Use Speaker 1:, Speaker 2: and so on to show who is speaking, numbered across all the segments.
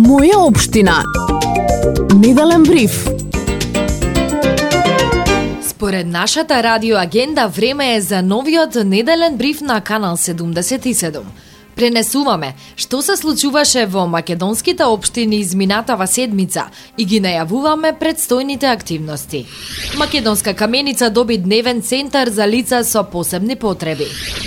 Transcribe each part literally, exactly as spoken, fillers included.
Speaker 1: Моја општина. Неделен бриф. Според нашата радио агенда, време е за новиот неделен бриф на канал седумдесет и седум. Пренесуваме што се случуваше во македонските општини изминатава седмица и ги најавуваме предстојните активности. Македонска каменица доби дневен центар за лица со посебни потреби.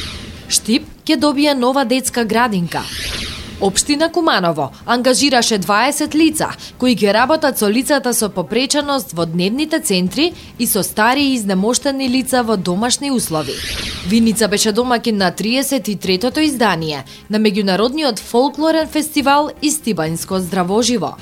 Speaker 1: Штип ќе добие нова детска градинка. Општина Куманово ангажираше дваесет лица кои ќе работат со лицата со попреченост во дневните центри и со стари и изнемоштени лица во домашни услови. Виница беше домакин на триесет и третото издание на меѓународниот фолклорен фестивал Истибанјско здравоживо.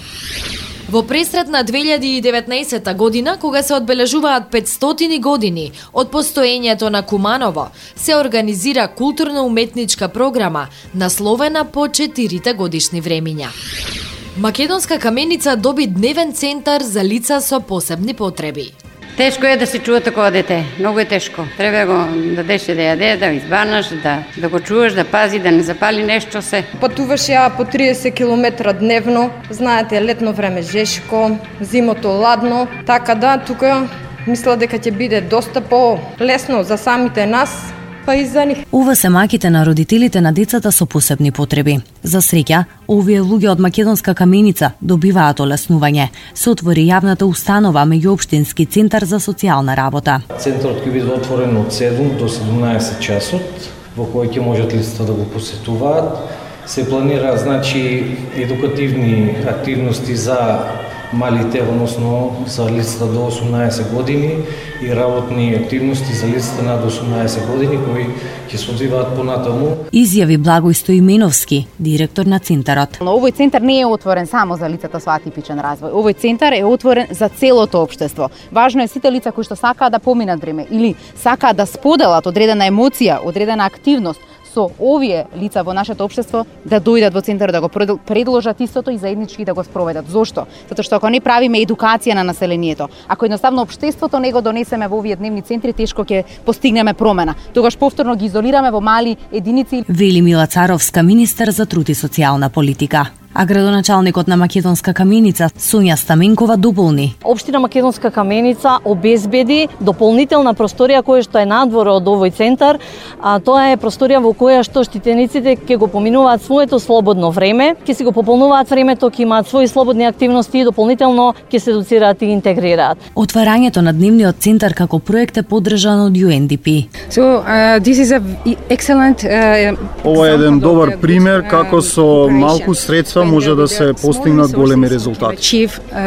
Speaker 1: Во пресрет на две илјади и деветнаесетта година, кога се одбележуваат петстотини години од постоењето на Куманово, се организира културно-уметничка програма насловена по четирите годишни времиња. Македонска каменица доби дневен центар за лица со посебни потреби.
Speaker 2: Тешко е да се чува такова дете, многу е тешко. Треба го дадеш да јаде, да го избарнаш, да, да го чуваш, да пази, да не запали нешто се.
Speaker 3: Патуваш ја по триесет километра дневно, знаете, летно време жешко, зимото ладно, така да тука мисля дека ќе биде доста по-лесно за самите нас, па и за нив.
Speaker 4: Ова се маките на родителите на децата со посебни потреби. За среќа, овие луѓе од Македонска каменица добиваат олеснување. Се отвори јавната установа меѓуопштински центар за социјална работа.
Speaker 5: Центарот ќе биде отворен од седум до седумнаесет часот, во кој ќе можат лицата да го посетуваат. Се планира, значи, едукативни активности за малите, односно за лицата до осумнаесет години и работни активности за лицата над осумнаесет години кои ќе се одвиваат понатаму.
Speaker 4: Изјави Благој Стоименовски, директор на центарот.
Speaker 6: Но овој центар не е отворен само за лицата со атипичен развој. Овој центар е отворен за целото општество. Важно е сите лица кои што сакаат да поминат време или сакаат да споделат одредена емоција, одредена активност со овие лица во нашето општество да дојдат во центарот да го предложат истото и заеднички да го спроведат. Зошто? Затоа што ако не правиме едукација на населението, ако едноставно општеството не го донесеме во овие дневни центри, тешко ќе постигнеме промена. Тогаш повторно ги изолираме во мали единици.
Speaker 4: Вели Мила Царовска, министер за труд и социјална политика. А градоначалникот на Македонска каменица Сонја Стаменкова дополни.
Speaker 7: Општина Македонска каменица обезбеди дополнителна просторија која што е надвор од овој центар, а тоа е просторија во која што штитениците ќе го поминуваат своето слободно време, ќе си го пополнуваат времето, ќе имаат своји слободни активности и дополнително ќе се едуцираат и интегрираат.
Speaker 4: Отварањето на дневниот центар како проект е поддржан од Ю Ен Ди Пи.
Speaker 8: So, uh, this is a excellent, uh,
Speaker 9: Ова е еден добар пример како со малку средства може да се постигнат големи резултати.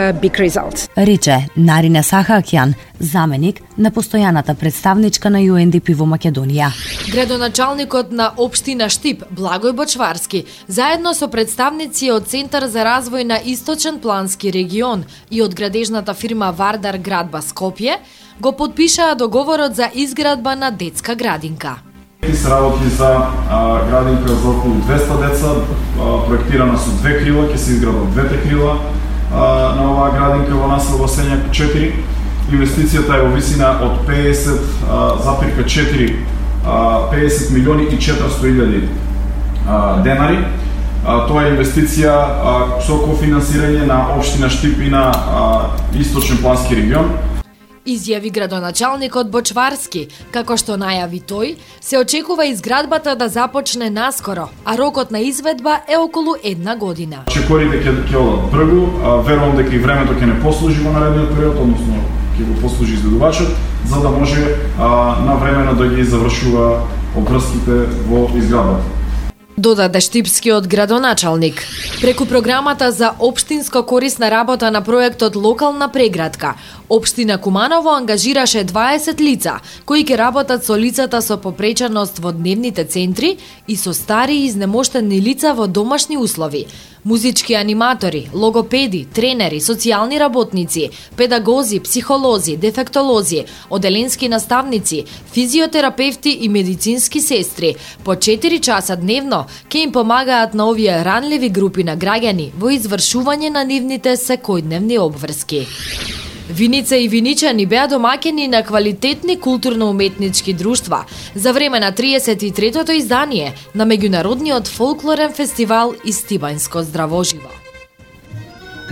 Speaker 4: Рече Нарине Сахакјан, заменик на постојаната представничка на Ю Ен Ди Пи во Македонија.
Speaker 1: Градоначалникот на општина Штип, Благој Бочварски, заедно со представници од Центар за развој на Источен плански регион и од градежната фирма Вардар Градба Скопје, го подпишаа договорот за изградба на детска градинка.
Speaker 10: Се работи за а, градинка за околу двесте деца, а, проектирана со две крила, ќе се изградат двете крила а, на оваа градинка во населба Сењак четири. Инвестицијата е во висина од педесет запирка четири педесет милиони и четиристотини илјади денари. А, тоа е инвестиција а, со кофинансирање на општина Штип и на а, Источен плански регион.
Speaker 1: Изјави градоначалникот Бочварски, како што најави тој, се очекува изградбата да започне наскоро, а рокот на изведба е околу една година.
Speaker 10: Чекорите ќе ќе одат брзо, верувам дека и времето ќе не послужи во наредниот период, односно ќе го послужи издадувачот, за да може а, на времено да ги завршува обврските во изградбата.
Speaker 1: Додаде штипскиот градоначалник. Преку програмата за општинско корисна работа на проектот Локална преградка, општина Куманово ангажираше дваесет лица кои ќе работат со лицата со попреченост во дневните центри и со стари и изнемоштени лица во домашни услови. Музички аниматори, логопеди, тренери, социјални работници, педагози, психолози, дефектолози, оделенски наставници, физиотерапевти и медицински сестри по четири часа дневно ќе им помагаат на овие ранливи групи на граѓани во извршување на нивните секојдневни обврски. Виница и виничани беа домаќини на квалитетни културно-уметнички друштва за време на триесет и третото издание на меѓународниот фолклорен фестивал Истибанјско здравоживо.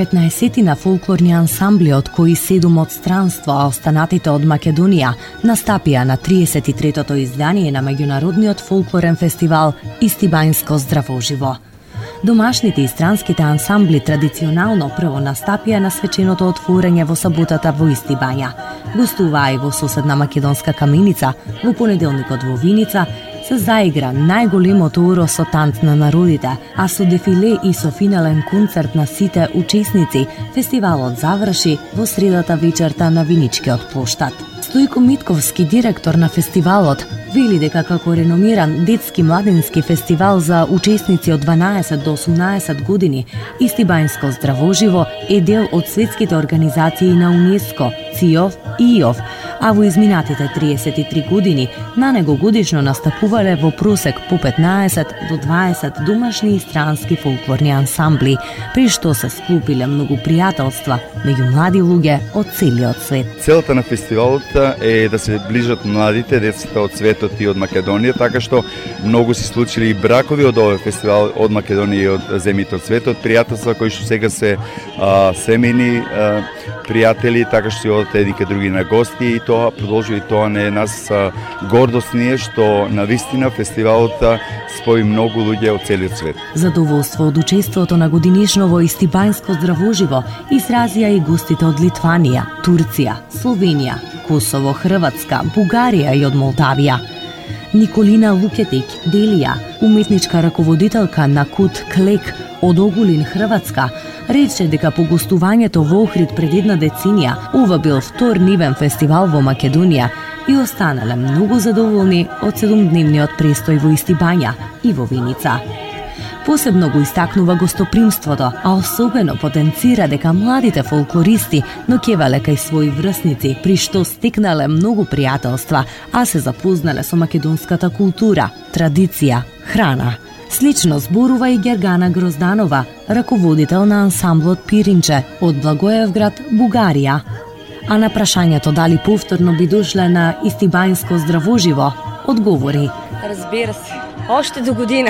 Speaker 4: петнаесеттина фолклорни ансамбли, од кои седум од странство, а останатите од Македонија, настапија на триесет и третото издание на меѓународниот фолклорен фестивал Истибањско здравоживо. Домашните и странските ансамбли традиционално прво настапија на свеченото отворање во саботата во Истибања. Гостуваа и во соседна македонска каменица, во понеделникот во Виница, се заигра најголемото уро со танц на народите, а со дефиле и со финален концерт на сите учесници, фестивалот заврши во средата вечерта на Виничкиот плоштад. Стојко Митковски, директор на фестивалот, вели дека како реномиран детски младински фестивал за учесници од дванаесет до осумнаесет години, Истибањско здравоживо е дел од светските организации на УНЕСКО, ЦИОВ и ИОВ, а во изминатите триесет и три години на него годишно настапувале во просек по петнаесет до дваесет домашни и странски фолклорни ансамбли, при што се склопиле многу пријателства меѓу млади луѓе од целиот свет.
Speaker 11: Целта на фестивалот е да се ближат младите, децата од светот и од Македонија, така што многу се случили и бракови од овој фестивал од Македонија и од земјите од светот, пријателства кои што сега се а, семени а, пријатели, така што си одат едни кај други на гости, и тоа продолжува, и тоа не е нас а, гордост ние што навистина фестивалот спои многу луѓе од целиот свет.
Speaker 4: Задоволство од учеството на годинишно во Истибањско здравоживо изразија и гостите од Литванија, Турција, Словенија, Косово, Хрватска, Бугарија и од Молдавија. Николина Лукетик Делија, уметничка раководителка на Кут Клек од Огулин, Хрватска, рече дека по гостувањето во Охрид пред една деценија, ова бил втор нивен фестивал во Македонија и останале многу задоволни од седумдневниот престој во Истибања и во Виница. Посебно го истакнува гостопримството, а особено потенцира дека младите фолклористи ноќевале кај своји врсници, при што стекнале многу пријателства, а се запознале со македонската култура, традиција, храна. Слично зборува и Гергана Грозданова, раководител на ансамблот Пиринче од Благоевград, Бугарија. А на прашањето дали повторно би дошле на Истибањско здравоживо, одговори:
Speaker 12: Разбира се, оште до година.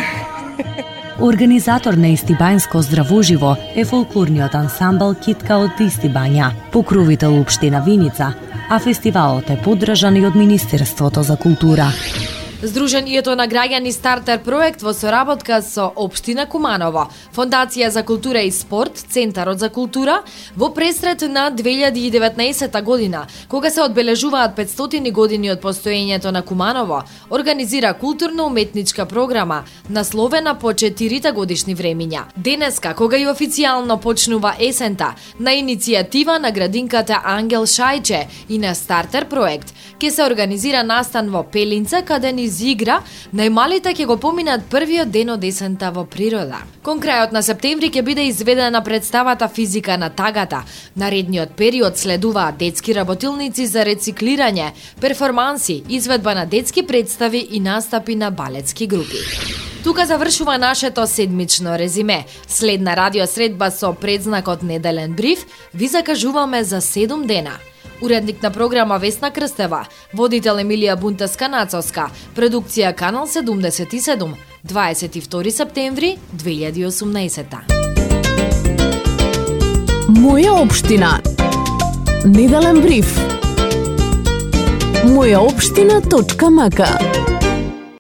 Speaker 4: Организатор на Истибањско здравоживо е фолклорниот ансамбл Китка од Истибања, покровител општина Виница, а фестивалот е поддржан и од Министерството за култура.
Speaker 1: Здруженијето на граѓани Стартер проект во соработка со Општина Куманово, Фондација за култура и спорт, Центарот за култура, во пресрет на две илјади и деветнаесета година, кога се одбележуваат петстотини години од постоењето на Куманово, организира културно-уметничка програма, насловена по четирите годишни времиња. Денеска, кога и официјално почнува есента, на иницијатива на градинката Ангел Шајче и на Стартер проект, ќе се организира настан во Пелинце, каде низ игра најмалите ќе го поминат првиот ден од есента во природа. Кон крајот на септември ќе биде изведена представата Физика на тагата. Наредниот период следуваат детски работилници за рециклирање, перформанси, изведба на детски представи и настапи на балетски групи. Тука завршува нашето седмично резиме. Следна радиосредба со предзнакот Неделен бриф ви закажуваме за седум дена. Уредник на програма Весна Крстева, водител Емилија Бунтеска-Нацовска, продукција Канал седумдесет и седум, дваесет и втори септември две илјади и осумнаесета.
Speaker 13: Моја општина. Неделен бриф. моја општина точка м к